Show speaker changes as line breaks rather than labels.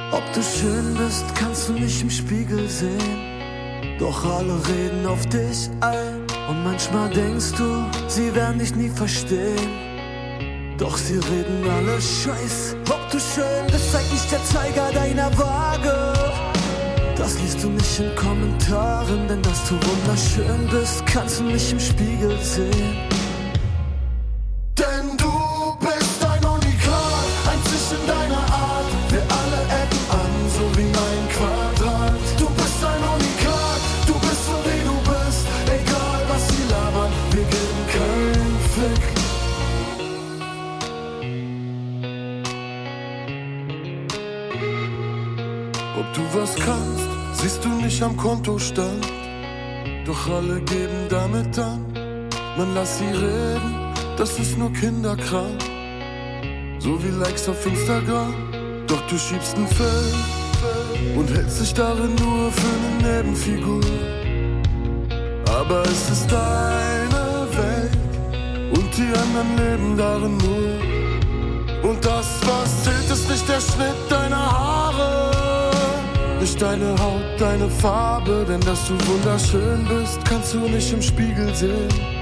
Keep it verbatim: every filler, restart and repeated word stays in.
Ob du schön bist, kannst du nicht im Spiegel sehen. Doch alle reden auf dich ein. Und manchmal denkst du, sie werden dich nie verstehen. Doch sie reden alle Scheiß. Ob du schön bist, zeigt nicht der Zeiger deiner Waage. Das liest du nicht in Kommentaren, denn dass du wunderschön bist, kannst du nicht im Spiegel sehen. Denn du bist ein Unikat, einzig in deiner Art. Wir alle ecken an, so wie ein Quadrat. Du bist ein Unikat, du bist so wie du bist. Egal was sie labern, wir geben keinen Fick. Ob du was kannst, siehst du nicht am Kontostand. Doch alle geben damit an. Man lass sie reden, das ist nur kinderkram. So wie Likes auf Instagram. Doch du schiebst einen Film und hältst dich darin nur für eine Nebenfigur. Aber es ist deine Welt und die anderen leben darin nur. Und das, was zählt, ist nicht der Schnitt deiner Haare, nicht deine Haut, deine Farbe, denn dass du wunderschön bist, kannst du nicht im Spiegel sehen.